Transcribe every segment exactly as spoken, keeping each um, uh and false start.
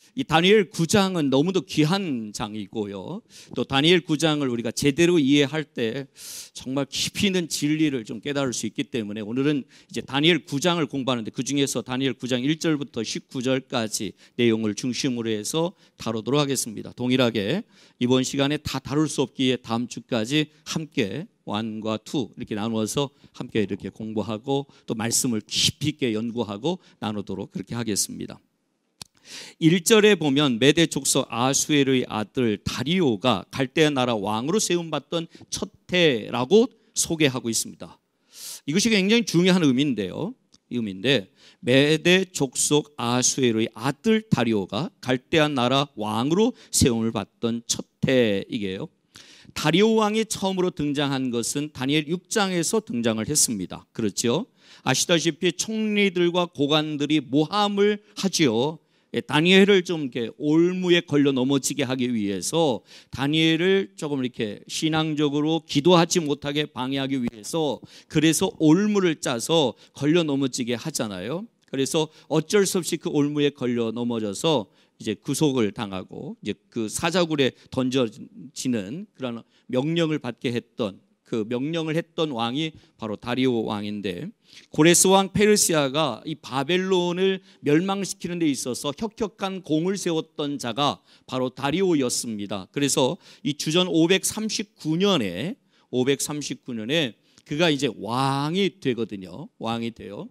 이 다니엘 구 장은 너무도 귀한 장이고요. 또 다니엘 구 장을 우리가 제대로 이해할 때 정말 깊이 있는 진리를 좀 깨달을 수 있기 때문에 오늘은 이제 다니엘 구 장을 공부하는데 그중에서 다니엘 구 장 일 절부터 십구 절까지 내용을 중심으로 해서 다루도록 하겠습니다. 동일하게 이번 시간에 다 다룰 수 없기에 다음 주까지 함께 일과 이 이렇게 나누어서 함께 이렇게 공부하고 또 말씀을 깊이 있게 연구하고 나누도록 그렇게 하겠습니다. 일 절에 보면 메대 족속 아수에르의 아들 다리오가 갈대아 나라 왕으로 세움받던 첫 해라고 소개하고 있습니다. 이것이 굉장히 중요한 의미인데요. 의미인데 메대 족속 아수에르의 아들 다리오가 갈대아 나라 왕으로 세움을 받던 첫 해이게요. 다리오 왕이 처음으로 등장한 것은 다니엘 육 장에서 등장을 했습니다. 그렇죠? 아시다시피 총리들과 고관들이 모함을 하지요. 다니엘을 좀 이렇게 올무에 걸려 넘어지게 하기 위해서 다니엘을 조금 이렇게 신앙적으로 기도하지 못하게 방해하기 위해서 그래서 올무를 짜서 걸려 넘어지게 하잖아요. 그래서 어쩔 수 없이 그 올무에 걸려 넘어져서 이제 구속을 당하고 이제 그 사자굴에 던져지는 그런 명령을 받게 했던 그 명령을 했던 왕이 바로 다리오 왕인데 고레스 왕 페르시아가 이 바벨론을 멸망시키는 데 있어서 혁혁한 공을 세웠던 자가 바로 다리오였습니다. 그래서 이 주전 오백삼십구 년에 오백삼십구 년에 그가 이제 왕이 되거든요. 왕이 돼요.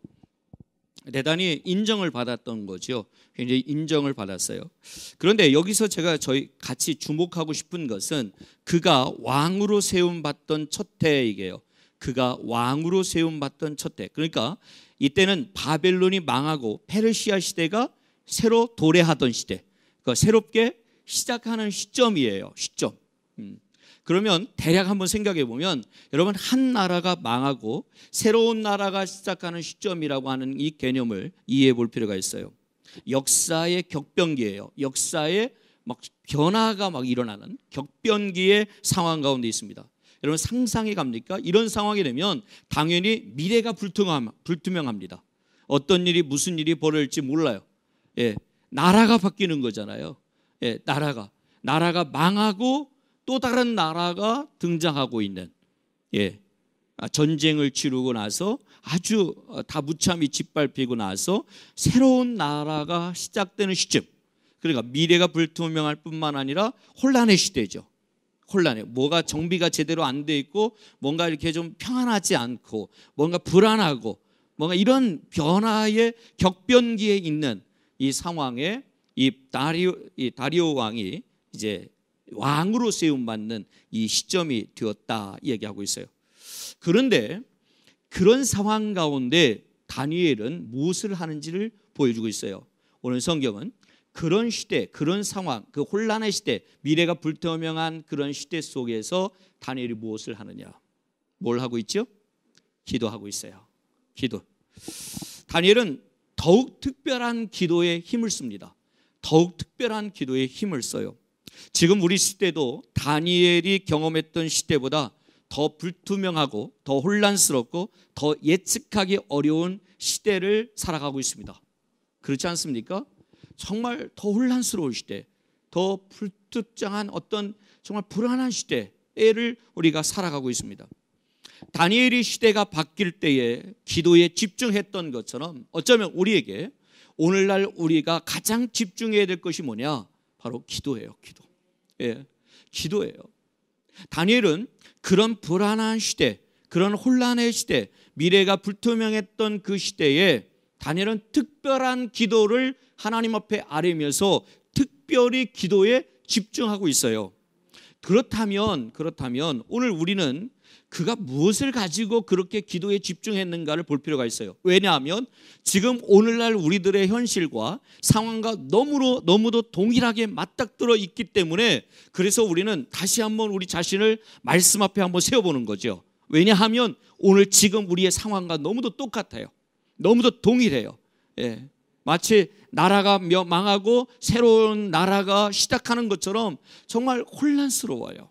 대단히 인정을 받았던 거죠. 굉장히 인정을 받았어요. 그런데 여기서 제가 저희 같이 주목하고 싶은 것은 그가 왕으로 세움받던 첫 해이게요. 그가 왕으로 세움받던 첫 해. 그러니까 이때는 바벨론이 망하고 페르시아 시대가 새로 도래하던 시대. 그러니까 새롭게 시작하는 시점이에요. 시점. 음. 그러면 대략 한번 생각해 보면 여러분 한 나라가 망하고 새로운 나라가 시작하는 시점이라고 하는 이 개념을 이해해 볼 필요가 있어요. 역사의 격변기예요. 역사의 막 변화가 막 일어나는 격변기의 상황 가운데 있습니다. 여러분 상상이 갑니까? 이런 상황이 되면 당연히 미래가 불투명합니다. 어떤 일이 무슨 일이 벌어질지 몰라요. 예, 나라가 바뀌는 거잖아요. 예, 나라가 나라가 망하고 또 다른 나라가 등장하고 있는 예, 전쟁을 치르고 나서 아주 다 무참히 짓밟히고 나서 새로운 나라가 시작되는 시점. 그러니까 미래가 불투명할 뿐만 아니라 혼란의 시대죠. 혼란해. 뭐가 정비가 제대로 안 돼 있고 뭔가 이렇게 좀 평안하지 않고 뭔가 불안하고 뭔가 이런 변화의 격변기에 있는 이 상황에 이 다리오, 이 다리오 왕이 이제 왕으로 세움받는 이 시점이 되었다 얘기하고 있어요. 그런데 그런 상황 가운데 다니엘은 무엇을 하는지를 보여주고 있어요. 오늘 성경은 그런 시대, 그런 상황, 그 혼란의 시대, 미래가 불투명한 그런 시대 속에서 다니엘이 무엇을 하느냐? 뭘 하고 있죠? 기도하고 있어요. 기도. 다니엘은 더욱 특별한 기도에 힘을 씁니다. 더욱 특별한 기도에 힘을 써요. 지금 우리 시대도 다니엘이 경험했던 시대보다 더 불투명하고 더 혼란스럽고 더 예측하기 어려운 시대를 살아가고 있습니다. 그렇지 않습니까? 정말 더 혼란스러운 시대, 더 불특정한 어떤 정말 불안한 시대를 우리가 살아가고 있습니다. 다니엘이 시대가 바뀔 때에 기도에 집중했던 것처럼 어쩌면 우리에게 오늘날 우리가 가장 집중해야 될 것이 뭐냐? 바로 기도예요. 기도. 예, 기도예요. 다니엘은 그런 불안한 시대, 그런 혼란의 시대, 미래가 불투명했던 그 시대에 다니엘은 특별한 기도를 하나님 앞에 아뢰면서 특별히 기도에 집중하고 있어요. 그렇다면 그렇다면 오늘 우리는 그가 무엇을 가지고 그렇게 기도에 집중했는가를 볼 필요가 있어요. 왜냐하면 지금 오늘날 우리들의 현실과 상황과 너무도, 너무도 동일하게 맞닥뜨려 있기 때문에 그래서 우리는 다시 한번 우리 자신을 말씀 앞에 한번 세워보는 거죠. 왜냐하면 오늘 지금 우리의 상황과 너무도 똑같아요. 너무도 동일해요. 예. 마치 나라가 망하고 새로운 나라가 시작하는 것처럼 정말 혼란스러워요.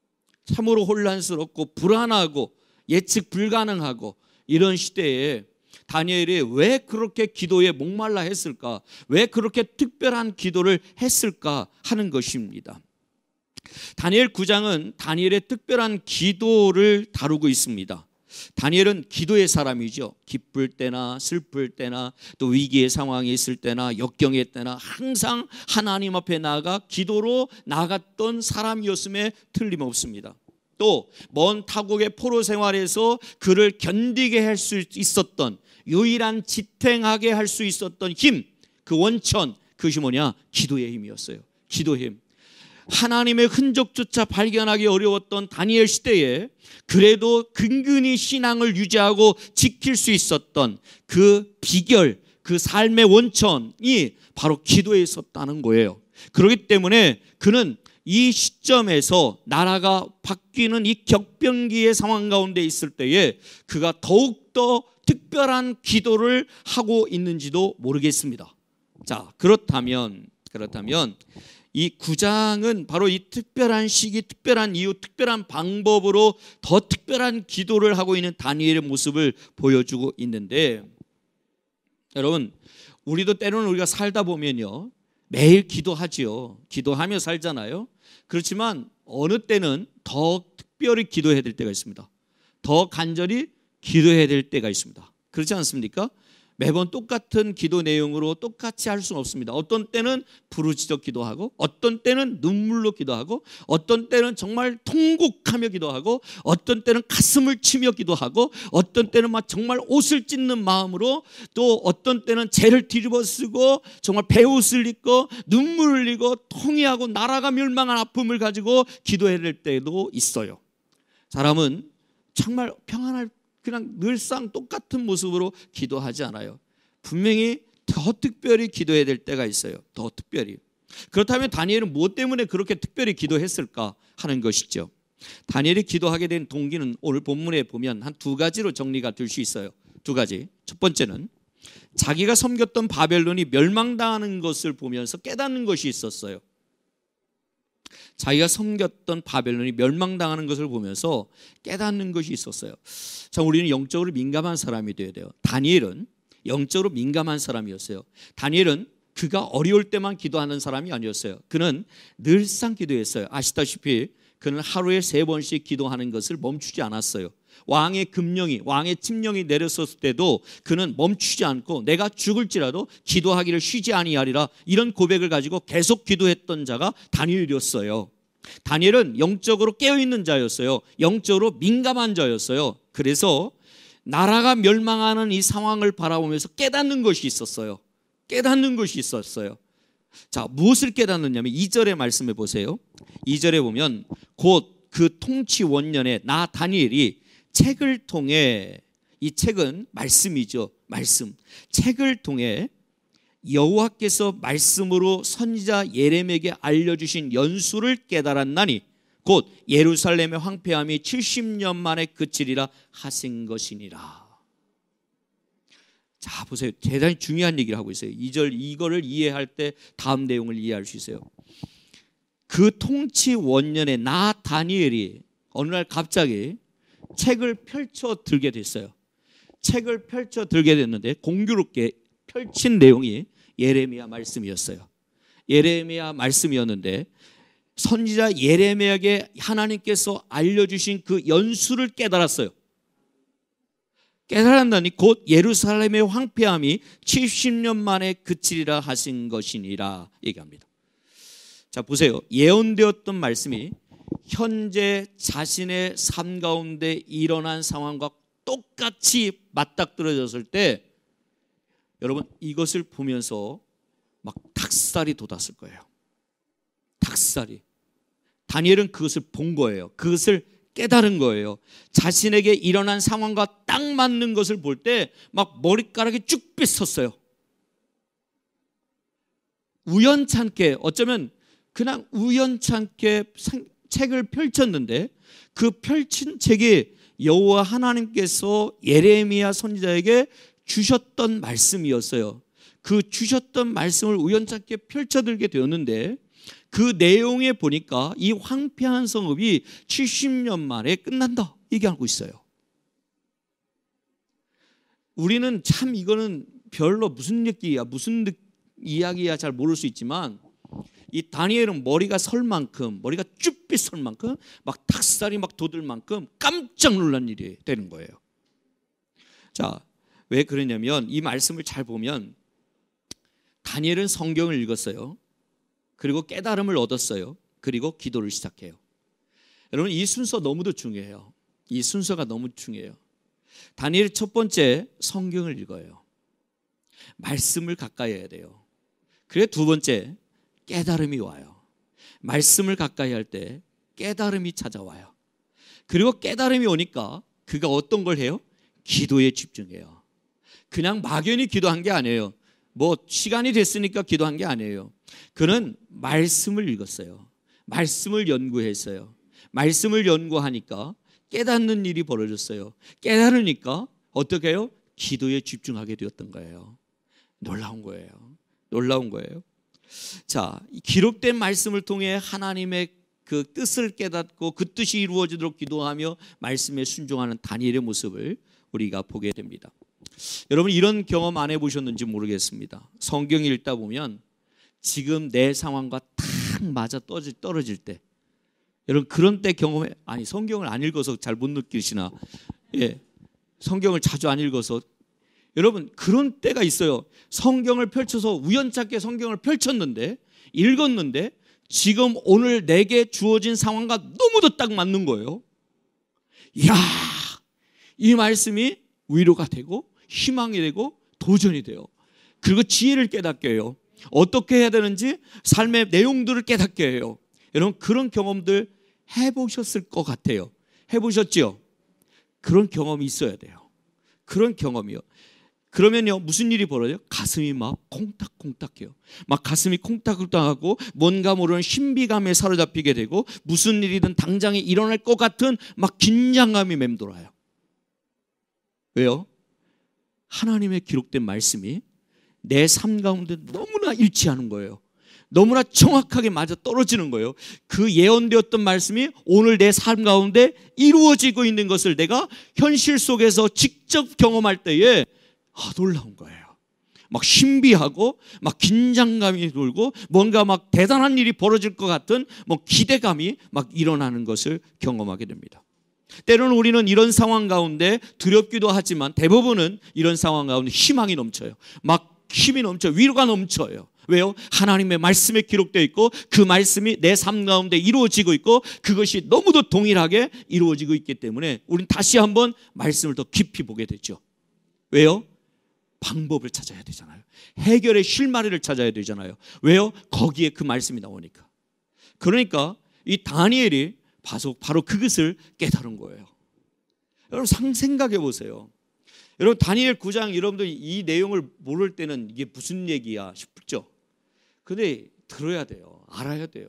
참으로 혼란스럽고 불안하고 예측 불가능하고 이런 시대에 다니엘이 왜 그렇게 기도에 목말라 했을까? 왜 그렇게 특별한 기도를 했을까 하는 것입니다. 다니엘 구 장은 다니엘의 특별한 기도를 다루고 있습니다. 다니엘은 기도의 사람이죠. 기쁠 때나 슬플 때나 또 위기의 상황이 있을 때나 역경의 때나 항상 하나님 앞에 나아가 기도로 나아갔던 사람이었음에 틀림없습니다. 또 먼 타국의 포로 생활에서 그를 견디게 할 수 있었던 유일한 지탱하게 할 수 있었던 힘, 그 원천, 그것이 뭐냐? 기도의 힘이었어요. 기도의 힘. 하나님의 흔적조차 발견하기 어려웠던 다니엘 시대에 그래도 근근히 신앙을 유지하고 지킬 수 있었던 그 비결, 그 삶의 원천이 바로 기도에 있었다는 거예요. 그렇기 때문에 그는 이 시점에서 나라가 바뀌는 이 격변기의 상황 가운데 있을 때에 그가 더욱더 특별한 기도를 하고 있는지도 모르겠습니다. 자, 그렇다면 그렇다면 이 구 장은 바로 이 특별한 시기, 특별한 이유, 특별한 방법으로 더 특별한 기도를 하고 있는 다니엘의 모습을 보여주고 있는데, 여러분, 우리도 때로는 우리가 살다 보면요, 매일 기도하지요. 기도하며 살잖아요. 그렇지만 어느 때는 더 특별히 기도해야 될 때가 있습니다. 더 간절히 기도해야 될 때가 있습니다. 그렇지 않습니까? 매번 똑같은 기도 내용으로 똑같이 할 수는 없습니다. 어떤 때는 부르짖어 기도하고, 어떤 때는 눈물로 기도하고, 어떤 때는 정말 통곡하며 기도하고, 어떤 때는 가슴을 치며 기도하고, 어떤 때는 막 정말 옷을 찢는 마음으로, 또 어떤 때는 죄를 뒤집어 쓰고 정말 베옷을 입고 눈물을 흘리고 통회하고 나라가 멸망한 아픔을 가지고 기도해야 될 때도 있어요. 사람은 정말 평안할 그냥 늘상 똑같은 모습으로 기도하지 않아요. 분명히 더 특별히 기도해야 될 때가 있어요. 더 특별히. 그렇다면 다니엘은 무엇 때문에 그렇게 특별히 기도했을까 하는 것이죠. 다니엘이 기도하게 된 동기는 오늘 본문에 보면 한 두 가지로 정리가 될 수 있어요. 두 가지. 첫 번째는 자기가 섬겼던 바벨론이 멸망당하는 것을 보면서 깨닫는 것이 있었어요. 자기가 섬겼던 바벨론이 멸망당하는 것을 보면서 깨닫는 것이 있었어요. 참, 우리는 영적으로 민감한 사람이 되어야 돼요. 다니엘은 영적으로 민감한 사람이었어요. 다니엘은 그가 어려울 때만 기도하는 사람이 아니었어요. 그는 늘상 기도했어요. 아시다시피 그는 하루에 세 번씩 기도하는 것을 멈추지 않았어요. 왕의 금령이, 왕의 칙령이 내렸었을 때도 그는 멈추지 않고 내가 죽을지라도 기도하기를 쉬지 아니하리라, 이런 고백을 가지고 계속 기도했던 자가 다니엘이었어요. 다니엘은 영적으로 깨어있는 자였어요. 영적으로 민감한 자였어요. 그래서 나라가 멸망하는 이 상황을 바라보면서 깨닫는 것이 있었어요. 깨닫는 것이 있었어요. 자, 무엇을 깨닫느냐면 이 절의 말씀해 보세요. 이 절에 보면 곧 그 통치 원년에 나 다니엘이 책을 통해, 이 책은 말씀이죠. 말씀. 책을 통해 여호와께서 말씀으로 선지자 예레미야에게 알려주신 연수를 깨달았나니 곧 예루살렘의 황폐함이 칠십 년 만에 그치리라 하신 것이니라. 자, 보세요. 대단히 중요한 얘기를 하고 있어요. 이 절 이거를 이해할 때 다음 내용을 이해할 수 있어요. 그 통치 원년에 나 다니엘이 어느 날 갑자기 책을 펼쳐 들게 됐어요. 책을 펼쳐 들게 됐는데 공교롭게 펼친 내용이 예레미야 말씀이었어요. 예레미야 말씀이었는데 선지자 예레미야에게 하나님께서 알려주신 그 연수를 깨달았어요. 깨달았다니 곧 예루살렘의 황폐함이 칠십 년 만에 그치리라 하신 것이니라 얘기합니다. 자, 보세요. 예언되었던 말씀이 현재 자신의 삶 가운데 일어난 상황과 똑같이 맞닥뜨려졌을 때 여러분 이것을 보면서 막 닭살이 돋았을 거예요. 닭살이. 다니엘은 그것을 본 거예요. 그것을 깨달은 거예요. 자신에게 일어난 상황과 딱 맞는 것을 볼 때 막 머리카락이 쭉 빗었어요. 우연찮게, 어쩌면 그냥 우연찮게 책을 펼쳤는데 그 펼친 책이 여호와 하나님께서 예레미야 선지자에게 주셨던 말씀이었어요. 그 주셨던 말씀을 우연찮게 펼쳐들게 되었는데 그 내용에 보니까 이 황폐한 성읍이 칠십 년 만에 끝난다 얘기하고 있어요. 우리는 참 이거는 별로 무슨 얘기야 무슨 이야기야 잘 모를 수 있지만 이 다니엘은 머리가 설 만큼 머리가 쭈삣 설 만큼 막 닭살이 막 돋을 만큼 깜짝 놀란 일이 되는 거예요. 자, 왜 그러냐면 이 말씀을 잘 보면 다니엘은 성경을 읽었어요. 그리고 깨달음을 얻었어요. 그리고 기도를 시작해요. 여러분 이 순서 너무도 중요해요. 이 순서가 너무 중요해요. 다니엘 첫 번째 성경을 읽어요. 말씀을 가까이 해야 돼요. 그래 두 번째 깨달음이 와요. 말씀을 가까이 할 때 깨달음이 찾아와요. 그리고 깨달음이 오니까 그가 어떤 걸 해요? 기도에 집중해요. 그냥 막연히 기도한 게 아니에요. 뭐 시간이 됐으니까 기도한 게 아니에요. 그는 말씀을 읽었어요. 말씀을 연구했어요. 말씀을 연구하니까 깨닫는 일이 벌어졌어요. 깨달으니까 어떻게 해요? 기도에 집중하게 되었던 거예요. 놀라운 거예요. 놀라운 거예요. 자, 기록된 말씀을 통해 하나님의 그 뜻을 깨닫고 그 뜻이 이루어지도록 기도하며 말씀에 순종하는 다니엘의 모습을 우리가 보게 됩니다. 여러분 이런 경험 안 해보셨는지 모르겠습니다. 성경 읽다 보면 지금 내 상황과 딱 맞아 떨어질 때 여러분 그런 때 경험해 아니 성경을 안 읽어서 잘 못 느끼시나 예, 성경을 자주 안 읽어서 여러분 그런 때가 있어요. 성경을 펼쳐서 우연찮게 성경을 펼쳤는데 읽었는데 지금 오늘 내게 주어진 상황과 너무도 딱 맞는 거예요. 이야, 이 말씀이 위로가 되고 희망이 되고 도전이 돼요. 그리고 지혜를 깨닫게 해요. 어떻게 해야 되는지 삶의 내용들을 깨닫게 해요. 여러분 그런 경험들 해보셨을 것 같아요. 해보셨죠? 그런 경험이 있어야 돼요. 그런 경험이요. 그러면요 무슨 일이 벌어져요? 가슴이 막 콩닥콩닥해요. 막 가슴이 콩닥콩닥하고 뭔가 모르는 신비감에 사로잡히게 되고 무슨 일이든 당장에 일어날 것 같은 막 긴장감이 맴돌아요. 왜요? 하나님의 기록된 말씀이 내 삶 가운데 너무나 일치하는 거예요. 너무나 정확하게 맞아 떨어지는 거예요. 그 예언되었던 말씀이 오늘 내 삶 가운데 이루어지고 있는 것을 내가 현실 속에서 직접 경험할 때에 아, 놀라운 거예요. 막 신비하고 막 긴장감이 돌고 뭔가 막 대단한 일이 벌어질 것 같은 뭐 기대감이 막 일어나는 것을 경험하게 됩니다. 때로는 우리는 이런 상황 가운데 두렵기도 하지만 대부분은 이런 상황 가운데 희망이 넘쳐요. 막 힘이 넘쳐요. 위로가 넘쳐요. 왜요? 하나님의 말씀에 기록되어 있고 그 말씀이 내 삶 가운데 이루어지고 있고 그것이 너무도 동일하게 이루어지고 있기 때문에 우리는 다시 한번 말씀을 더 깊이 보게 되죠. 왜요? 방법을 찾아야 되잖아요. 해결의 실마리를 찾아야 되잖아요. 왜요? 거기에 그 말씀이 나오니까. 그러니까 이 다니엘이 바로 그것을 깨달은 거예요. 여러분 생각해 보세요. 여러분 다니엘 구 장 여러분들 이 내용을 모를 때는 이게 무슨 얘기야 싶죠. 근데 들어야 돼요. 알아야 돼요.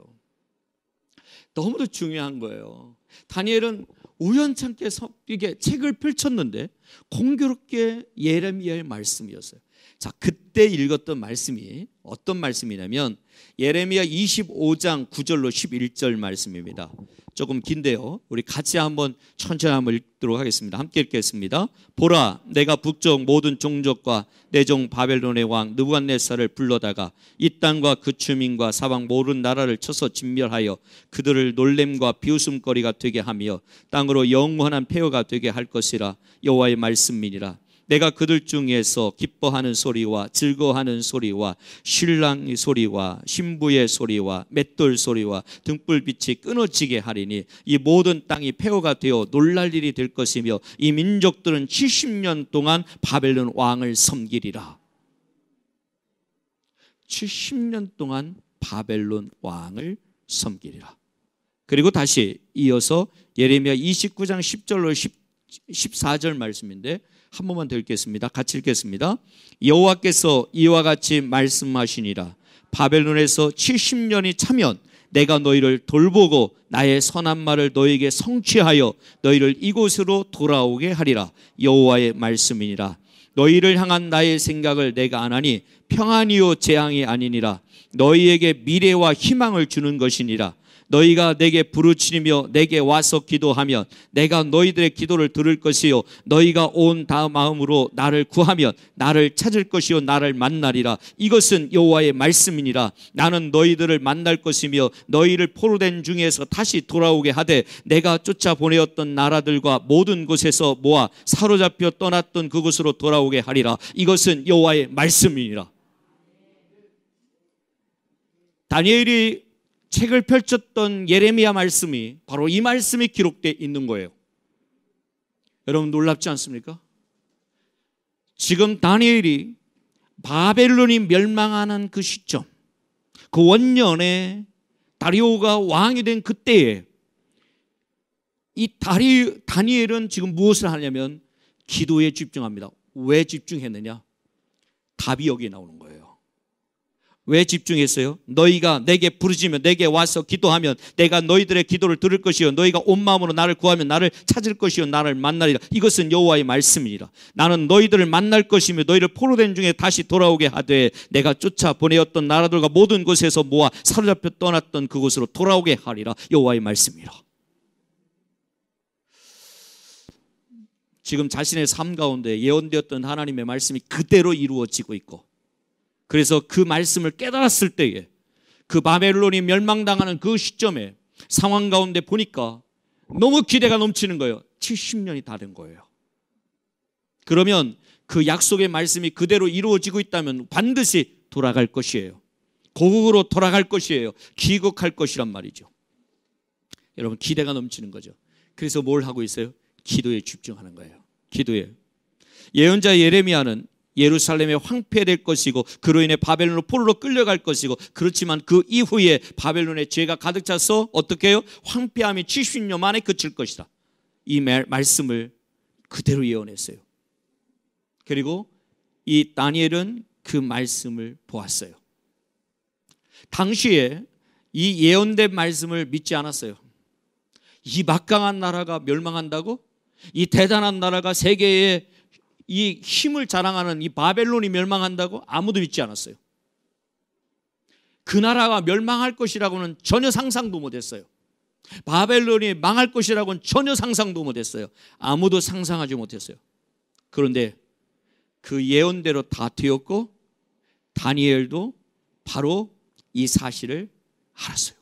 너무도 중요한 거예요. 다니엘은 우연찮게 이게 책을 펼쳤는데 공교롭게 예레미야의 말씀이었어요. 자, 그때 읽었던 말씀이 어떤 말씀이냐면 예레미야 이십오 장 구 절로 십일 절 말씀입니다. 조금 긴데요. 우리 같이 한번 천천히 한번 읽도록 하겠습니다. 함께 읽겠습니다. 보라, 내가 북쪽 모든 종족과 내 종 바벨론의 왕 느부갓네살을 불러다가 이 땅과 그 주민과 사방 모든 나라를 쳐서 진멸하여 그들을 놀램과 비웃음거리가 되게 하며 땅으로 영원한 폐허가 되게 할 것이라 여호와의 말씀이니라. 내가 그들 중에서 기뻐하는 소리와 즐거워하는 소리와 신랑의 소리와 신부의 소리와 맷돌 소리와 등불빛이 끊어지게 하리니 이 모든 땅이 폐허가 되어 놀랄 일이 될 것이며 이 민족들은 칠십 년 동안 바벨론 왕을 섬기리라. 칠십 년 동안 바벨론 왕을 섬기리라. 그리고 다시 이어서 예레미야 이십구 장 십 절로 십사 절 말씀인데 한 번만 더 읽겠습니다. 같이 읽겠습니다. 여호와께서 이와 같이 말씀하시니라. 바벨론에서 칠십 년이 차면 내가 너희를 돌보고 나의 선한 말을 너희에게 성취하여 너희를 이곳으로 돌아오게 하리라. 여호와의 말씀이니라. 너희를 향한 나의 생각을 내가 아나니 평안이요 재앙이 아니니라. 너희에게 미래와 희망을 주는 것이니라. 너희가 내게 부르짖으며 내게 와서 기도하면 내가 너희들의 기도를 들을 것이요 너희가 온 다 마음으로 나를 구하면 나를 찾을 것이요 나를 만나리라. 이것은 여호와의 말씀이니라. 나는 너희들을 만날 것이며 너희를 포로된 중에서 다시 돌아오게 하되 내가 쫓아 보내었던 나라들과 모든 곳에서 모아 사로잡혀 떠났던 그곳으로 돌아오게 하리라. 이것은 여호와의 말씀이니라. 다니엘이 책을 펼쳤던 예레미야 말씀이 바로 이 말씀이 기록되어 있는 거예요. 여러분 놀랍지 않습니까? 지금 다니엘이 바벨론이 멸망하는 그 시점, 그 원년에 다리오가 왕이 된 그때에 이 다리, 다니엘은 지금 무엇을 하냐면 기도에 집중합니다. 왜 집중했느냐? 답이 여기에 나오는 거예요. 왜 집중했어요? 너희가 내게 부르짖으면 내게 와서 기도하면 내가 너희들의 기도를 들을 것이요 너희가 온 마음으로 나를 구하면 나를 찾을 것이요 나를 만나리라. 이것은 여호와의 말씀이니라. 나는 너희들을 만날 것이며 너희를 포로된 중에 다시 돌아오게 하되 내가 쫓아 보내었던 나라들과 모든 곳에서 모아 사로잡혀 떠났던 그곳으로 돌아오게 하리라. 여호와의 말씀이라. 지금 자신의 삶 가운데 예언되었던 하나님의 말씀이 그대로 이루어지고 있고, 그래서 그 말씀을 깨달았을 때에 그 바벨론이 멸망당하는 그 시점에 상황 가운데 보니까 너무 기대가 넘치는 거예요. 칠십 년이 다 된 거예요. 그러면 그 약속의 말씀이 그대로 이루어지고 있다면 반드시 돌아갈 것이에요. 고국으로 돌아갈 것이에요. 귀국할 것이란 말이죠. 여러분 기대가 넘치는 거죠. 그래서 뭘 하고 있어요? 기도에 집중하는 거예요. 기도에. 예언자 예레미야는 예루살렘에 황폐될 것이고 그로 인해 바벨론으로 포로로 끌려갈 것이고, 그렇지만 그 이후에 바벨론의 죄가 가득 차서 어떻게 해요? 황폐함이 칠십 년 만에 그칠 것이다. 이 말, 말씀을 그대로 예언했어요. 그리고 이 다니엘은 그 말씀을 보았어요. 당시에 이 예언된 말씀을 믿지 않았어요. 이 막강한 나라가 멸망한다고? 이 대단한 나라가 세계에 이 힘을 자랑하는 이 바벨론이 멸망한다고? 아무도 믿지 않았어요. 그 나라가 멸망할 것이라고는 전혀 상상도 못했어요. 바벨론이 망할 것이라고는 전혀 상상도 못했어요. 아무도 상상하지 못했어요. 그런데 그 예언대로 다 되었고 다니엘도 바로 이 사실을 알았어요.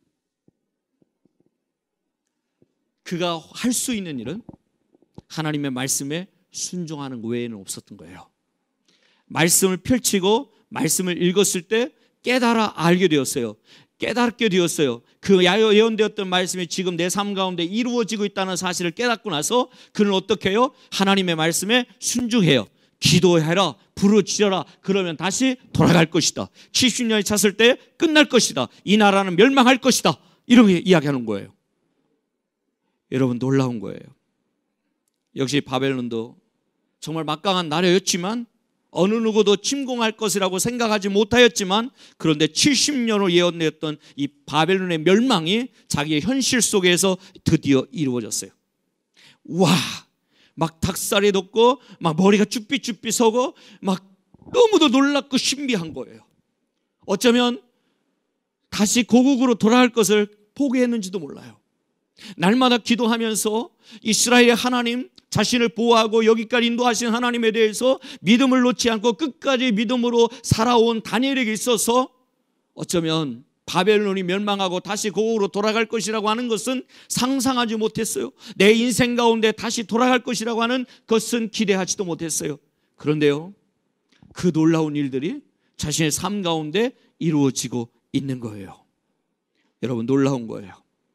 그가 할 수 있는 일은 하나님의 말씀에 순종하는 외에는 없었던 거예요. 말씀을 펼치고 말씀을 읽었을 때 깨달아 알게 되었어요. 깨닫게 되었어요. 그 예언되었던 말씀이 지금 내 삶 가운데 이루어지고 있다는 사실을 깨닫고 나서 그는 어떻게 해요? 하나님의 말씀에 순종해요. 기도해라, 부르짖어라. 그러면 다시 돌아갈 것이다. 칠십 년이 찼을 때 끝날 것이다. 이 나라는 멸망할 것이다. 이렇게 이야기하는 거예요. 여러분 놀라운 거예요. 역시 바벨론도 정말 막강한 나라였지만 어느 누구도 침공할 것이라고 생각하지 못하였지만, 그런데 칠십 년을 예언되었던 이 바벨론의 멸망이 자기의 현실 속에서 드디어 이루어졌어요. 와, 막 닭살이 돋고 막 머리가 쭈삣쭈삣 서고 막 너무도 놀랍고 신비한 거예요. 어쩌면 다시 고국으로 돌아갈 것을 포기했는지도 몰라요. 날마다 기도하면서 이스라엘의 하나님, 자신을 보호하고 여기까지 인도하신 하나님에 대해서 믿음을 놓지 않고 끝까지 믿음으로 살아온 다니엘에게 있어서 어쩌면 바벨론이 멸망하고 다시 고국으로 돌아갈 것이라고 하는 것은 상상하지 못했어요. 내 인생 가운데 다시 돌아갈 것이라고 하는 것은 기대하지도 못했어요. 그런데요, 그 놀라운 일들이 자신의 삶 가운데 이루어지고 있는 거예요. 여러분 놀라운 거예요.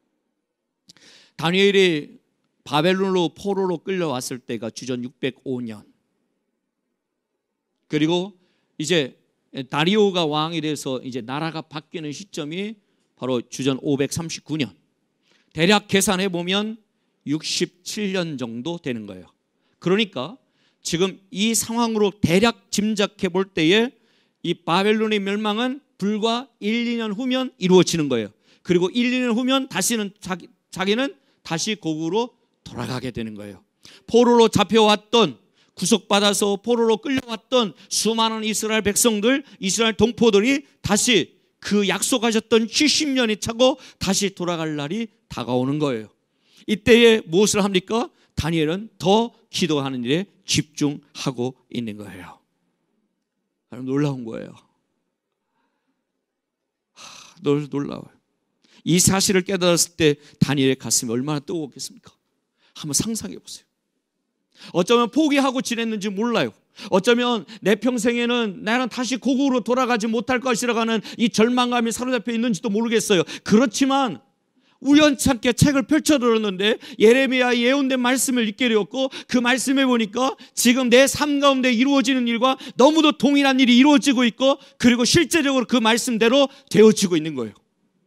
다니엘이 바벨론으로 포로로 끌려왔을 때가 주전 육백오 년. 그리고 이제 다리오가 왕이 돼서 이제 나라가 바뀌는 시점이 바로 주전 오백삼십구 년. 대략 계산해 보면 육십칠 년 정도 되는 거예요. 그러니까 지금 이 상황으로 대략 짐작해 볼 때에 이 바벨론의 멸망은 불과 일, 이 년 후면 이루어지는 거예요. 그리고 일, 이 년 후면 다시는 자기, 자기는 다시 고국으로 돌아가게 되는 거예요. 포로로 잡혀왔던, 구속받아서 포로로 끌려왔던 수많은 이스라엘 백성들, 이스라엘 동포들이 다시 그 약속하셨던 칠십 년이 차고 다시 돌아갈 날이 다가오는 거예요. 이때에 무엇을 합니까? 다니엘은 더 기도하는 일에 집중하고 있는 거예요. 놀라운 거예요. 하, 놀라워요. 이 사실을 깨달았을 때 다니엘의 가슴이 얼마나 뜨거웠겠습니까? 한번 상상해 보세요. 어쩌면 포기하고 지냈는지 몰라요. 어쩌면 내 평생에는 나는 다시 고국으로 돌아가지 못할 것이라고 하는 이 절망감이 사로잡혀 있는지도 모르겠어요. 그렇지만 우연찮게 책을 펼쳐들었는데 예레미야 예언된 말씀을 읽게 되었고, 그 말씀에 보니까 지금 내 삶 가운데 이루어지는 일과 너무도 동일한 일이 이루어지고 있고, 그리고 실제적으로 그 말씀대로 되어지고 있는 거예요.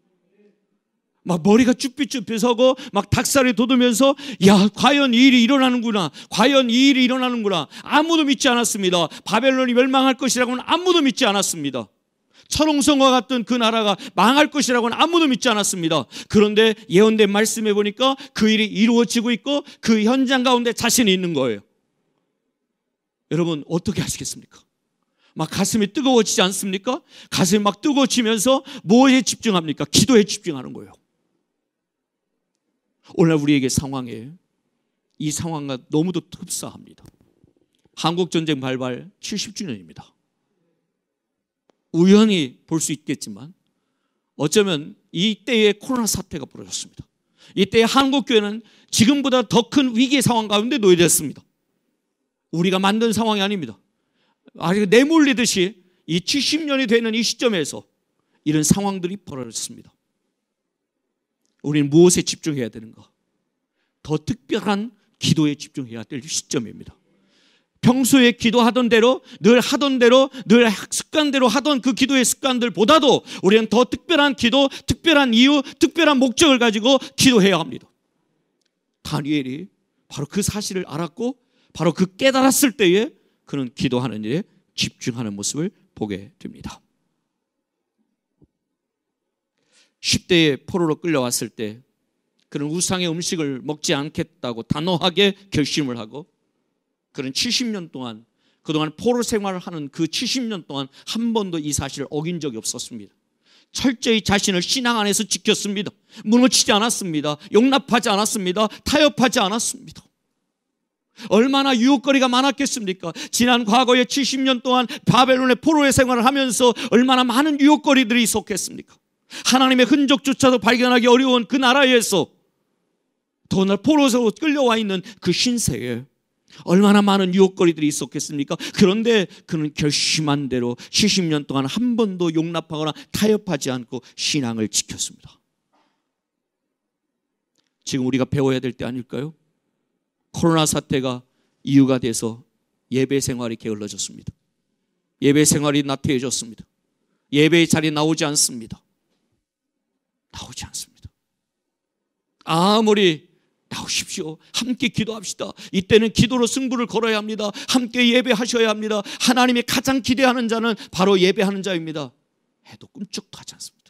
막 머리가 쭈삣쭈삣 서고 막 닭살이 돋으면서 야, 과연 이 일이 일어나는구나, 과연 이 일이 일어나는구나. 아무도 믿지 않았습니다. 바벨론이 멸망할 것이라고는 아무도 믿지 않았습니다. 철옹성과 같던 그 나라가 망할 것이라고는 아무도 믿지 않았습니다. 그런데 예언된 말씀에 보니까 그 일이 이루어지고 있고 그 현장 가운데 자신이 있는 거예요. 여러분 어떻게 하시겠습니까? 막 가슴이 뜨거워지지 않습니까? 가슴이 막 뜨거워지면서 뭐에 집중합니까? 기도에 집중하는 거예요. 오늘 우리에게 상황에 이 상황과 너무도 흡사합니다. 한국전쟁 발발 칠십 주년입니다. 우연히 볼 수 있겠지만 어쩌면 이때에 코로나 사태가 벌어졌습니다. 이때 한국교회는 지금보다 더 큰 위기의 상황 가운데 놓여졌습니다. 우리가 만든 상황이 아닙니다. 아직 내몰리듯이 이 칠십 년이 되는 이 시점에서 이런 상황들이 벌어졌습니다. 우리는 무엇에 집중해야 되는가? 더 특별한 기도에 집중해야 될 시점입니다. 평소에 기도하던 대로, 늘 하던 대로, 늘 습관대로 하던 그 기도의 습관들보다도 우리는 더 특별한 기도, 특별한 이유, 특별한 목적을 가지고 기도해야 합니다. 다니엘이 바로 그 사실을 알았고 바로 그 깨달았을 때에 그는 기도하는 일에 집중하는 모습을 보게 됩니다. 십 대에 포로로 끌려왔을 때 그는 우상의 음식을 먹지 않겠다고 단호하게 결심을 하고, 그는 칠십 년 동안, 그동안 포로 생활을 하는 그 칠십 년 동안 한 번도 이 사실을 어긴 적이 없었습니다. 철저히 자신을 신앙 안에서 지켰습니다. 무너지지 않았습니다. 용납하지 않았습니다. 타협하지 않았습니다. 얼마나 유혹거리가 많았겠습니까? 지난 과거의 칠십 년 동안 바벨론의 포로의 생활을 하면서 얼마나 많은 유혹거리들이 있었겠습니까? 하나님의 흔적조차도 발견하기 어려운 그 나라에서, 더나 포로로 끌려와 있는 그 신세에 얼마나 많은 유혹거리들이 있었겠습니까? 그런데 그는 결심한 대로 칠십 년 동안 한 번도 용납하거나 타협하지 않고 신앙을 지켰습니다. 지금 우리가 배워야 될 때 아닐까요? 코로나 사태가 이유가 돼서 예배 생활이 게을러졌습니다. 예배 생활이 나태해졌습니다. 예배의 자리에 나오지 않습니다. 나오지 않습니다. 아무리 나오십시오, 함께 기도합시다, 이때는 기도로 승부를 걸어야 합니다, 함께 예배하셔야 합니다, 하나님이 가장 기대하는 자는 바로 예배하는 자입니다 해도 꿈쩍도 하지 않습니다.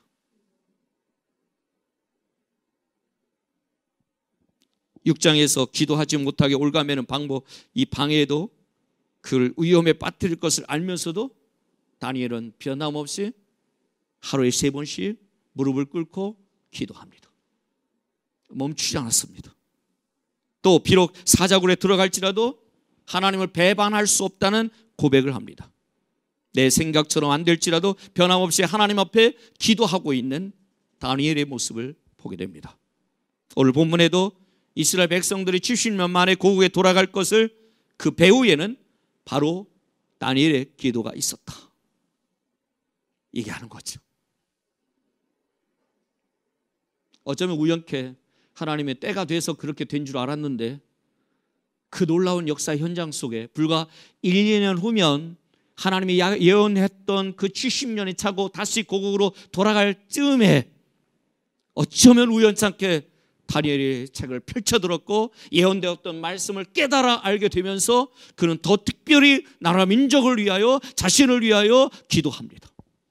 육 장에서 기도하지 못하게 올가매는 방법, 이 방해도 그를 위험에 빠뜨릴 것을 알면서도 다니엘은 변함없이 하루에 세 번씩 무릎을 꿇고 기도합니다. 멈추지 않았습니다. 또 비록 사자굴에 들어갈지라도 하나님을 배반할 수 없다는 고백을 합니다. 내 생각처럼 안 될지라도 변함없이 하나님 앞에 기도하고 있는 다니엘의 모습을 보게 됩니다. 오늘 본문에도 이스라엘 백성들이 칠십 년 만에 고국에 돌아갈 것을 그 배후에는 바로 다니엘의 기도가 있었다, 얘기하는 거죠. 어쩌면 우연케 하나님의 때가 돼서 그렇게 된 줄 알았는데, 그 놀라운 역사 현장 속에 불과 일, 이 년 후면 하나님이 예언했던 그 칠십 년이 차고 다시 고국으로 돌아갈 즈음에 어쩌면 우연찮게 다니엘의 책을 펼쳐들었고 예언되었던 말씀을 깨달아 알게 되면서 그는 더 특별히 나라 민족을 위하여, 자신을 위하여 기도합니다.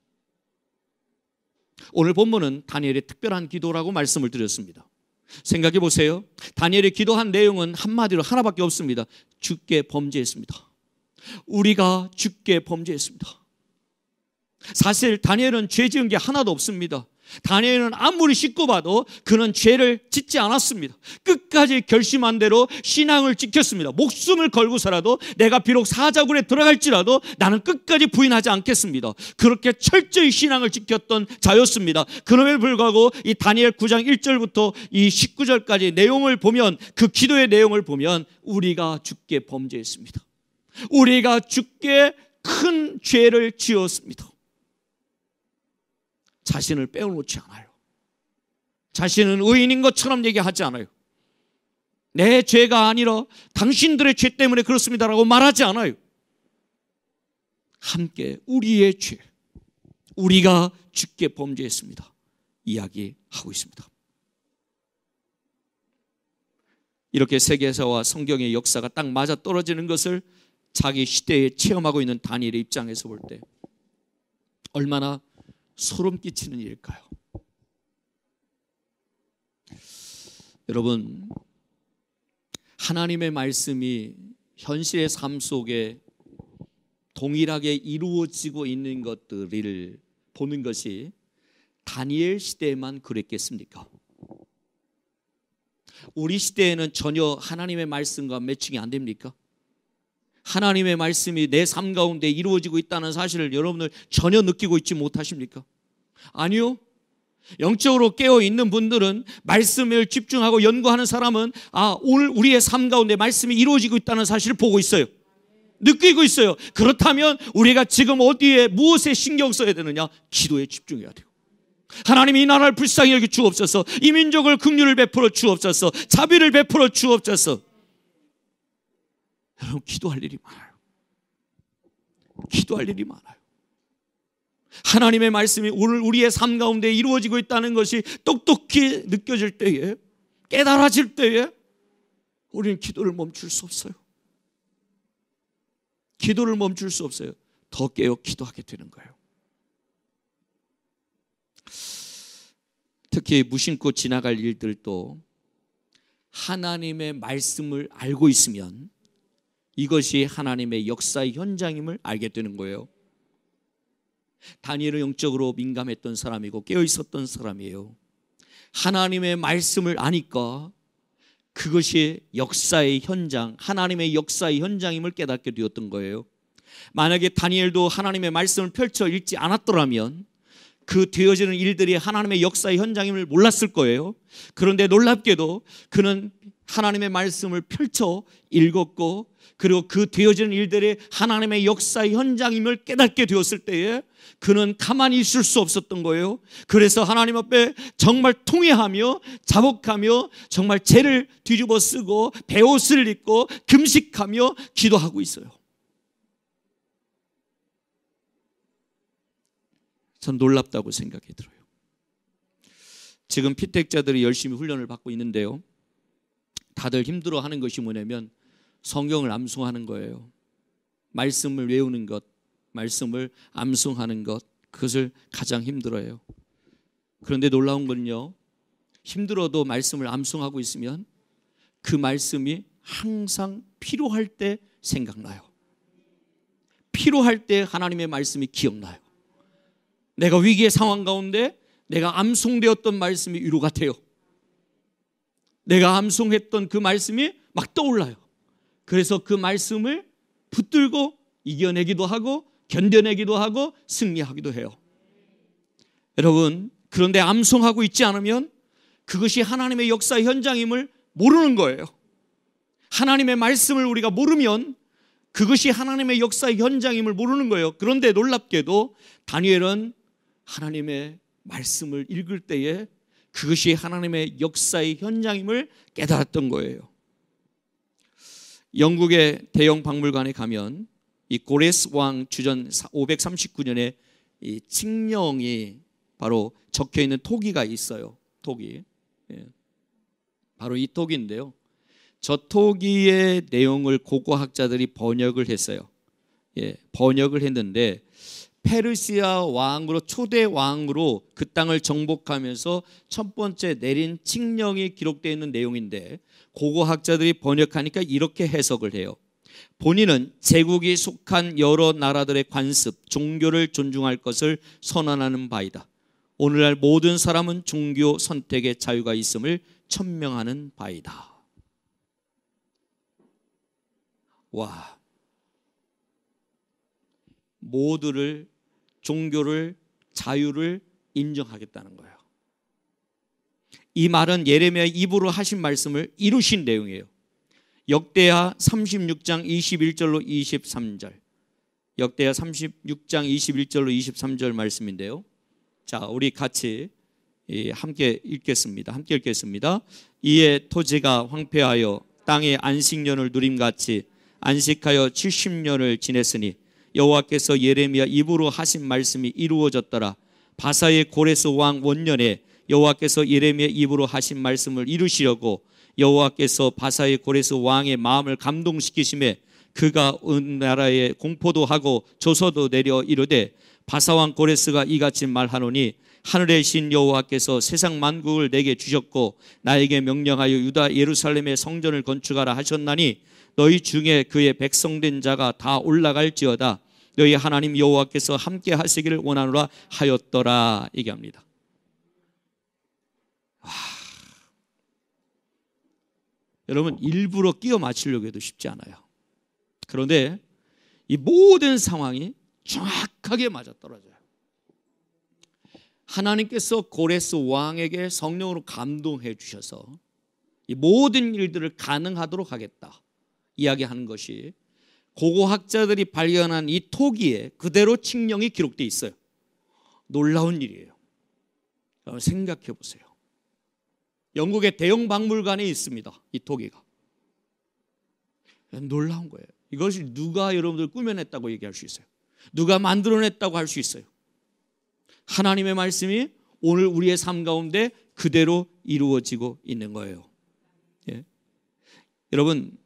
오늘 본문은 다니엘의 특별한 기도라고 말씀을 드렸습니다. 생각해 보세요. 다니엘이 기도한 내용은 한마디로 하나밖에 없습니다. 주께 범죄했습니다. 우리가 주께 범죄했습니다. 사실 다니엘은 죄 지은 게 하나도 없습니다. 다니엘은 아무리 씻고 봐도 그는 죄를 짓지 않았습니다. 끝까지 결심한 대로 신앙을 지켰습니다. 목숨을 걸고서라도 내가 비록 사자굴에 들어갈지라도 나는 끝까지 부인하지 않겠습니다. 그렇게 철저히 신앙을 지켰던 자였습니다. 그럼에도 불구하고 이 다니엘 구 장 일 절부터 이 십구 절까지 내용을 보면, 그 기도의 내용을 보면 우리가 주께 범죄했습니다. 우리가 주께 큰 죄를 지었습니다. 자신을 빼어놓지 않아요. 자신은 의인인 것처럼 얘기하지 않아요. 내 죄가 아니라 당신들의 죄 때문에 그렇습니다라고 말하지 않아요. 함께 우리의 죄, 우리가 주께 범죄했습니다 이야기하고 있습니다. 이렇게 세계사와 성경의 역사가 딱 맞아 떨어지는 것을 자기 시대에 체험하고 있는 다니엘의 입장에서 볼 때 얼마나 소름 끼치는 일일까요? 여러분, 하나님의 말씀이 현실의 삶 속에 동일하게 이루어지고 있는 것들을 보는 것이 다니엘 시대에만 그랬겠습니까? 우리 시대에는 전혀 하나님의 말씀과 매칭이 안 됩니까? 하나님의 말씀이 내 삶 가운데 이루어지고 있다는 사실을 여러분들 전혀 느끼고 있지 못하십니까? 아니요. 영적으로 깨어있는 분들은, 말씀을 집중하고 연구하는 사람은 아, 오늘 우리의 삶 가운데 말씀이 이루어지고 있다는 사실을 보고 있어요. 느끼고 있어요. 그렇다면 우리가 지금 어디에 무엇에 신경 써야 되느냐? 기도에 집중해야 돼요. 하나님이 이 나라를 불쌍히 여겨 주옵소서, 이 민족을 긍휼을 베풀어 주옵소서, 자비를 베풀어 주옵소서. 여러분, 기도할 일이 많아요. 기도할 일이 많아요. 하나님의 말씀이 오늘 우리의 삶 가운데 이루어지고 있다는 것이 똑똑히 느껴질 때에, 깨달아질 때에 우리는 기도를 멈출 수 없어요. 기도를 멈출 수 없어요. 더 깨어 기도하게 되는 거예요. 특히 무심코 지나갈 일들도 하나님의 말씀을 알고 있으면 이것이 하나님의 역사의 현장임을 알게 되는 거예요. 다니엘은 영적으로 민감했던 사람이고 깨어있었던 사람이에요. 하나님의 말씀을 아니까 그것이 역사의 현장, 하나님의 역사의 현장임을 깨닫게 되었던 거예요. 만약에 다니엘도 하나님의 말씀을 펼쳐 읽지 않았더라면 그 되어지는 일들이 하나님의 역사의 현장임을 몰랐을 거예요. 그런데 놀랍게도 그는 하나님의 말씀을 펼쳐 읽었고, 그리고 그 되어지는 일들이 하나님의 역사의 현장임을 깨닫게 되었을 때에 그는 가만히 있을 수 없었던 거예요. 그래서 하나님 앞에 정말 통회하며 자복하며 정말 죄를 뒤집어 쓰고 베옷을 입고 금식하며 기도하고 있어요. 전 놀랍다고 생각이 들어요. 지금 피택자들이 열심히 훈련을 받고 있는데요, 다들 힘들어하는 것이 뭐냐면 성경을 암송하는 거예요. 말씀을 외우는 것, 말씀을 암송하는 것, 그것을 가장 힘들어해요. 그런데 놀라운 건요, 힘들어도 말씀을 암송하고 있으면 그 말씀이 항상 필요할 때 생각나요. 필요할 때 하나님의 말씀이 기억나요. 내가 위기의 상황 가운데 내가 암송되었던 말씀이 위로가 돼요. 내가 암송했던 그 말씀이 막 떠올라요. 그래서 그 말씀을 붙들고 이겨내기도 하고 견뎌내기도 하고 승리하기도 해요. 여러분, 그런데 암송하고 있지 않으면 그것이 하나님의 역사의 현장임을 모르는 거예요. 하나님의 말씀을 우리가 모르면 그것이 하나님의 역사의 현장임을 모르는 거예요. 그런데 놀랍게도 다니엘은 하나님의 말씀을 읽을 때에 그것이 하나님의 역사의 현장임을 깨달았던 거예요. 영국의 대형 박물관에 가면 이 고레스 왕 주전 오백삼십구 년에 이 칙령이 바로 적혀 있는 토기가 있어요. 토기. 예. 바로 이 토기인데요. 저 토기의 내용을 고고학자들이 번역을 했어요. 예, 번역을 했는데 페르시아 왕으로 초대 왕으로 그 땅을 정복하면서 첫 번째 내린 칙령이 기록되어 있는 내용인데 고고학자들이 번역하니까 이렇게 해석을 해요. 본인은 제국이 속한 여러 나라들의 관습, 종교를 존중할 것을 선언하는 바이다. 오늘날 모든 사람은 종교 선택의 자유가 있음을 천명하는 바이다. 와, 모두를, 종교를, 자유를 인정하겠다는 거예요. 이 말은 예레미야의 입으로 하신 말씀을 이루신 내용이에요. 역대하 삼십육 장 이십일 절로 이십삼 절, 역대하 삼십육 장 이십일 절로 이십삼 절 말씀인데요. 자, 우리 같이 함께 읽겠습니다. 함께 읽겠습니다. 이에 토지가 황폐하여 땅의 안식년을 누림같이 안식하여 칠십 년을 지냈으니 여호와께서 예레미야 입으로 하신 말씀이 이루어졌더라. 바사의 고레스 왕 원년에 여호와께서 예레미야 입으로 하신 말씀을 이루시려고 여호와께서 바사의 고레스 왕의 마음을 감동시키심에 그가 온 나라에 공포도 하고 조서도 내려 이르되 바사왕 고레스가 이같이 말하노니 하늘의 신 여호와께서 세상 만국을 내게 주셨고 나에게 명령하여 유다 예루살렘의 성전을 건축하라 하셨나니 너희 중에 그의 백성된 자가 다 올라갈지어다. 너희 하나님 여호와께서 함께 하시기를 원하노라 하였더라. 얘기합니다. 와, 여러분, 일부러 끼워 맞추려고 해도 쉽지 않아요. 그런데 이 모든 상황이 정확하게 맞아떨어져요. 하나님께서 고레스 왕에게 성령으로 감동해 주셔서 이 모든 일들을 가능하도록 하겠다 이야기하는 것이 고고학자들이 발견한 이 토기에 그대로 칙령이 기록되어 있어요. 놀라운 일이에요. 여러분 생각해 보세요. 영국의 대형 박물관에 있습니다. 이 토기가. 놀라운 거예요. 이것이 누가 여러분들 꾸며냈다고 얘기할 수 있어요? 누가 만들어냈다고 할 수 있어요? 하나님의 말씀이 오늘 우리의 삶 가운데 그대로 이루어지고 있는 거예요. 예. 여러분,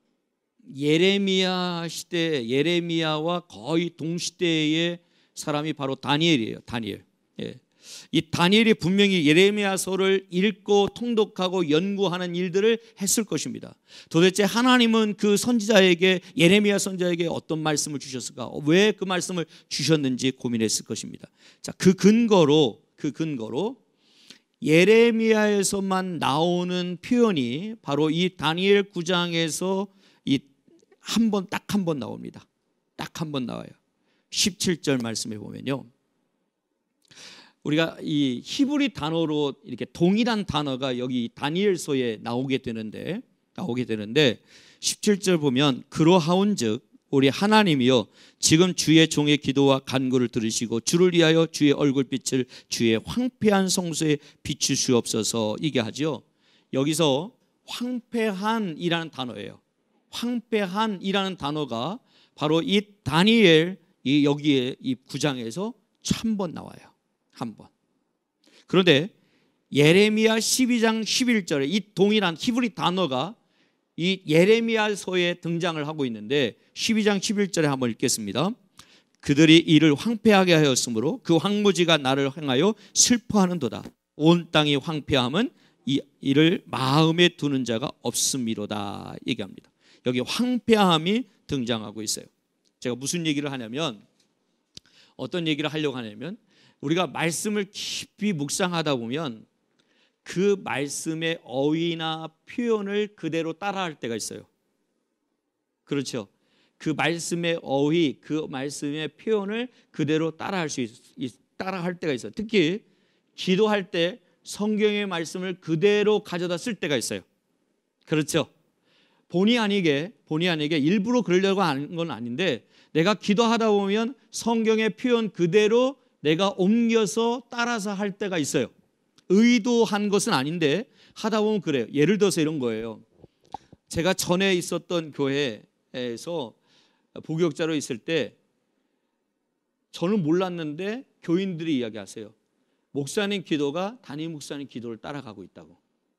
예레미야 시대, 예레미야와 거의 동시대의 사람이 바로 다니엘이에요. 다니엘. 예. 이 다니엘이 분명히 예레미야서를 읽고 통독하고 연구하는 일들을 했을 것입니다. 도대체 하나님은 그 선지자에게, 예레미야 선지자에게 어떤 말씀을 주셨을까? 왜 그 말씀을 주셨는지 고민했을 것입니다. 자, 그 근거로 그 근거로 예레미야에서만 나오는 표현이 바로 이 다니엘 구 장에서 이 한 번, 딱 한 번 나옵니다. 딱 한 번 나와요. 십칠 절 말씀에 보면요, 우리가 이 히브리 단어로 이렇게 동일한 단어가 여기 다니엘서에 나오게 되는데 나오게 되는데 십칠 절 보면 그러하온즉 우리 하나님이여 지금 주의 종의 기도와 간구를 들으시고 주를 위하여 주의 얼굴빛을 주의 황폐한 성소에 비추시옵소서. 이게 하죠. 여기서 황폐한이라는 단어예요. 황폐한이라는 단어가 바로 이 다니엘 이 여기에 이 구 장에서 한 번 나와요. 한 번. 그런데 예레미야 십이 장 십일 절에 이 동일한 히브리 단어가 이 예레미야서에 등장을 하고 있는데 십이 장 십일 절에 한번 읽겠습니다. 그들이 이를 황폐하게 하였으므로 그 황무지가 나를 향하여 슬퍼하는도다. 온 땅이 황폐함은 이, 이를 마음에 두는 자가 없음이로다 얘기합니다. 여기 황폐함이 등장하고 있어요. 제가 무슨 얘기를 하냐면, 어떤 얘기를 하려고 하냐면, 우리가 말씀을 깊이 묵상하다 보면 그 말씀의 어휘나 표현을 그대로 따라할 때가 있어요. 그렇죠? 그 말씀의 어휘, 그 말씀의 표현을 그대로 따라할 수 있, 따라할 때가 있어요. 특히 기도할 때 성경의 말씀을 그대로 가져다 쓸 때가 있어요. 그렇죠? 본의 아니게 본의 아니게 일부러 그러려고 하는 건 아닌데, 내가 기도하다 보면 성경의 표현 그대로 내가 옮겨서 따라서 할 때가 있어요. 의도한 것은 아닌데 하다 보면 그래요. 예를 들어서 이런 거예요. 제가 전에 있었던 교회에서 부교육자로 있을 때 저는 몰랐는데 교인들이 이야기하세요. 목사님 기도가 담임 목사님 기도를 따라가고 있다고.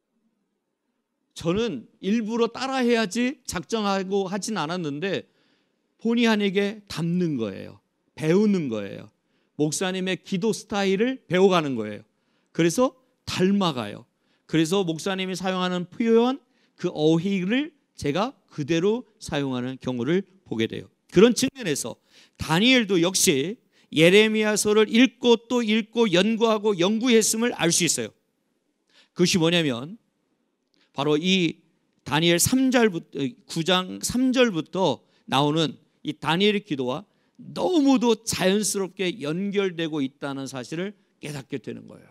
저는 일부러 따라해야지 작정하고 하진 않았는데 본의 아니게 담는 거예요. 배우는 거예요. 목사님의 기도 스타일을 배워가는 거예요. 그래서 닮아가요. 그래서 목사님이 사용하는 표현, 그 어휘를 제가 그대로 사용하는 경우를 보게 돼요. 그런 측면에서 다니엘도 역시 예레미야서를 읽고 또 읽고 연구하고 연구했음을 알 수 있어요. 그것이 뭐냐면 바로 이 다니엘 삼 절부터 구 장 삼 절부터 나오는 이 다니엘의 기도와 너무도 자연스럽게 연결되고 있다는 사실을 깨닫게 되는 거예요.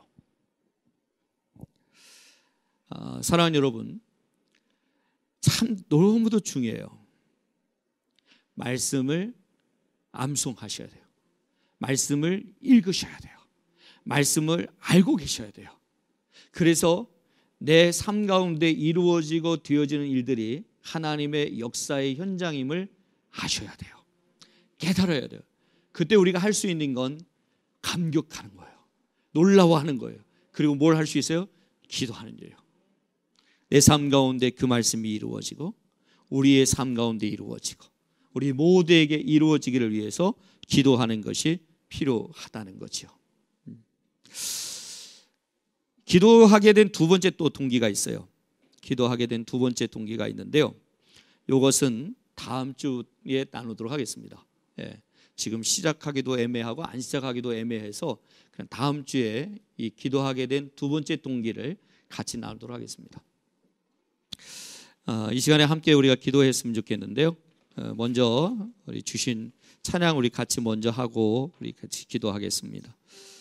아, 사랑하는 여러분, 참 너무도 중요해요. 말씀을 암송하셔야 돼요. 말씀을 읽으셔야 돼요. 말씀을 알고 계셔야 돼요. 그래서 내 삶 가운데 이루어지고 되어지는 일들이 하나님의 역사의 현장임을 아셔야 돼요. 깨달아야 돼요. 그때 우리가 할 수 있는 건 감격하는 거예요. 놀라워하는 거예요. 그리고 뭘 할 수 있어요? 기도하는 일이에요. 내 삶 가운데 그 말씀이 이루어지고 우리의 삶 가운데 이루어지고 우리 모두에게 이루어지기를 위해서 기도하는 것이 필요하다는 거죠. 기도하게 된 두 번째 또 동기가 있어요. 기도하게 된 두 번째 동기가 있는데요. 이것은 다음 주에 나누도록 하겠습니다. 예, 지금 시작하기도 애매하고 안 시작하기도 애매해서 그냥 다음 주에 이 기도하게 된 두 번째 동기를 같이 나누도록 하겠습니다. 어, 이 시간에 함께 우리가 기도했으면 좋겠는데요. 어, 먼저 우리 주신 찬양 우리 같이 먼저 하고 우리 같이 기도하겠습니다.